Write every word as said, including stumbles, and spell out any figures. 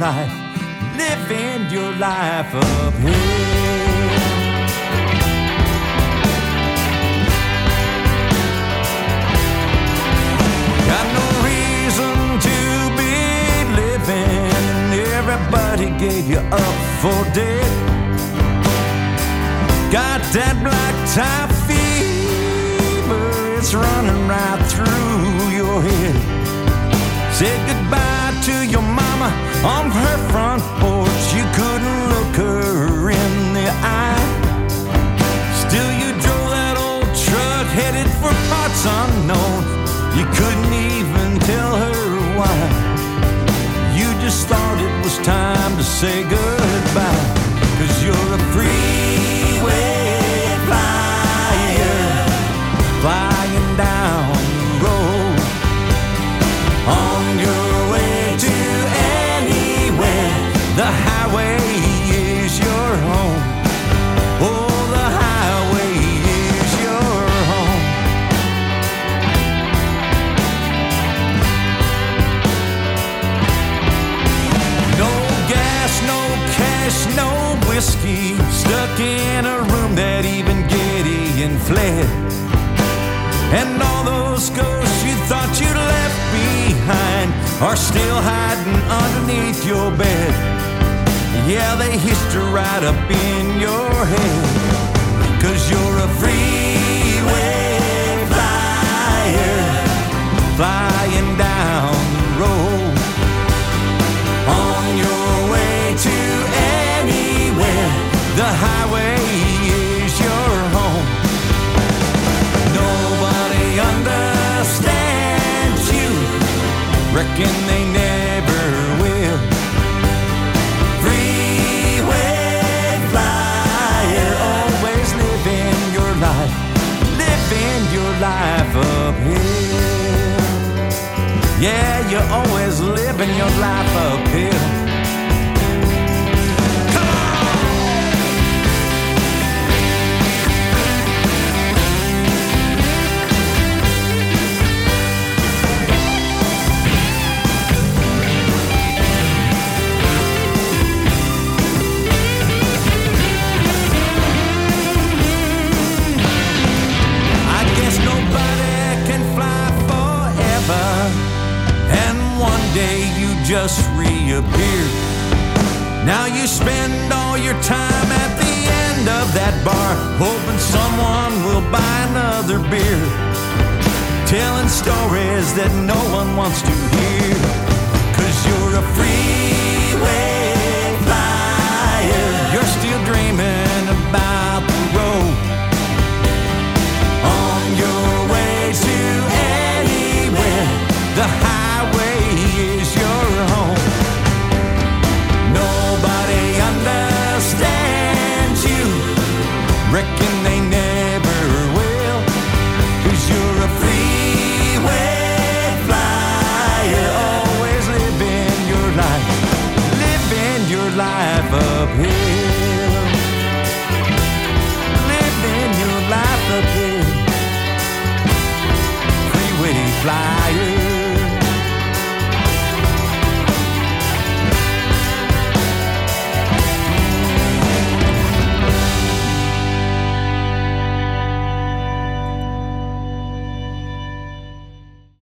life, living your life up here. Got no reason to be living, and everybody gave you up for dead. Got that black tie fever, it's running right through your head. Said goodbye to your mama on her front porch. You couldn't look her in the eye. Still you drove that old truck headed for parts unknown. You couldn't even tell her why. You just thought it was time to say goodbye. Cause you're a freeway flyer, flying down the road, on your way to anywhere. The highway is your home. Oh, the highway is your home. No gas, no cash, no whiskey, stuck in a room that even Gideon fled. And all those ghosts you thought you'd left behind are still hiding underneath your bed. Yeah, they hissed her right up in your head. Cause you're a freeway flyer, flying down the road, on your way to anywhere. The highway is your home. Nobody understands you, reckon they never will. Freeway flyer, always living your life, living your life up here. Yeah, you're always living your life up here. Just reappeared. Now you spend all your time at the end of that bar, hoping someone will buy another beer, telling stories that no one wants to hear. Cause you're a freeway flyer, you're still dreaming about the road, on your way to anywhere. The highway is your home. Nobody understands you, reckon they never will. Cause you're a freeway flyer, always living your life, living your life uphill, living your life uphill. Freeway flyer.